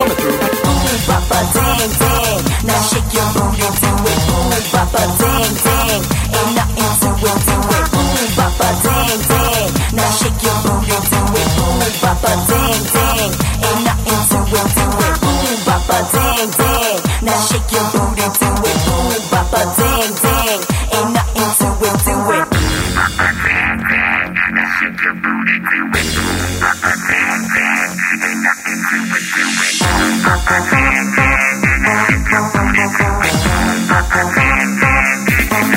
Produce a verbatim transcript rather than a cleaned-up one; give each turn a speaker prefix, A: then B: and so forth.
A: coming through.
B: Boom, bapa, dang, dang. Now shake your booty to it. Boom, bapa, dang, dang. Ain't nothing to it, to it. Boom, bapa, dang, dang. Now shake your booty to it. Boom, bapa, dang, dang. Ain't nothing to it, to it. Boom, bapa, dang, dang. Now shake your booty to it. Boom, bapa, dang, dang. Ain't nothing to it, to it. Bapa, dang, dang. Now shake your booty to it. Boom, bapa, dang, dang. Ain't nothing to it, to it. Boom, bapa, dang, dang.